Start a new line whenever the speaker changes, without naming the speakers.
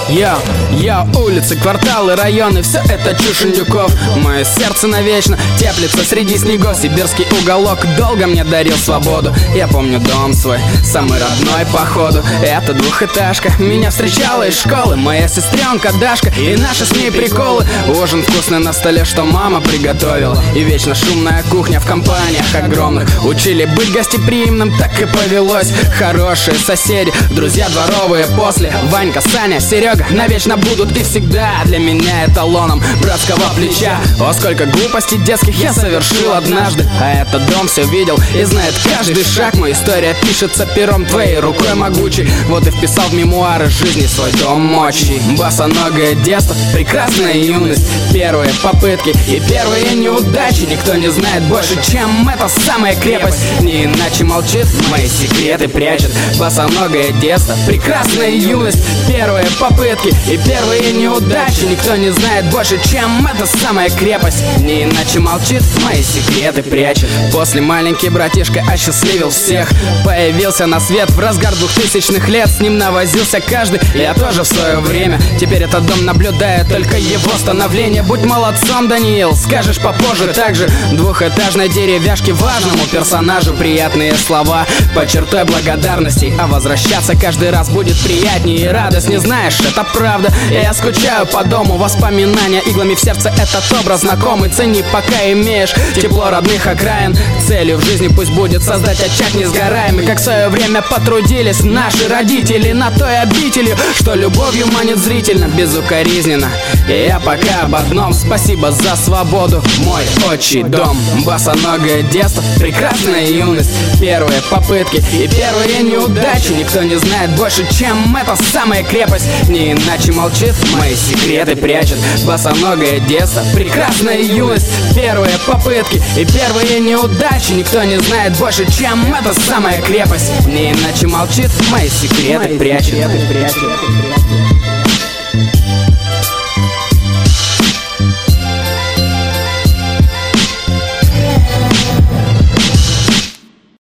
Я улицы, кварталы, районы, все это чушь индюков. Мое сердце навечно теплится среди снегов. Сибирский уголок долго мне дарил свободу. Я помню дом свой, самый родной походу. Это двухэтажка, меня встречала из школы моя сестренка Дашка и наши с ней приколы. Ужин вкусный на столе, что мама приготовила, и вечно шумная кухня в компаниях огромных. Учили быть гостеприимным, так и повелось. Хорошие соседи, друзья дворовые после. Ванька, Саня, Серега навечно будут и всегда для меня эталоном братского плеча. О, сколько глупостей детских я совершил однажды, а этот дом все видел и знает каждый шаг. Моя история пишется пером твоей рукой могучей. Вот и вписал в мемуары жизни свой дом мощи. Босоногое детство, прекрасная юность, первые попытки и первые неудачи. Никто не знает больше, чем эта самая крепость. Не иначе молчит, мои секреты прячет. Босоногое детство, прекрасная юность, первые попытки и первые неудачи. Никто не знает больше, чем эта самая крепость. Не иначе молчит, мои секреты прячет. После маленький братишка осчастливил всех. Появился на свет в разгар 2000-х лет. С ним навозился каждый, я тоже в свое время. Теперь этот дом наблюдает только его становление. Будь молодцом, Даниил, скажешь попозже также. Двухэтажной деревяшке важному персонажу приятные слова под чертой благодарности. А возвращаться каждый раз будет приятнее и радостнее. Знаешь, это правда, я скучаю по дому. Воспоминания иглами в сердце, этот образ знакомый. Цени, пока имеешь тепло родных окраин. Целью в жизни пусть будет создать очаг несгораемый, как в свое время потрудились наши родители над той обителью, что любовью манит зрительно, безукоризненно. И я пока об одном: спасибо за свободу, мой отчий дом. Босоногое детство, прекрасная юность, первые попытки и первые неудачи. Никто не знает больше, чем эта самая крепость. Не иначе молчит, мои секреты прячет. Босоногое детство, прекрасная юность, первые попытки и первые неудачи. Никто не знает больше, чем эта самая крепость. Не иначе молчит, мои секреты прячет.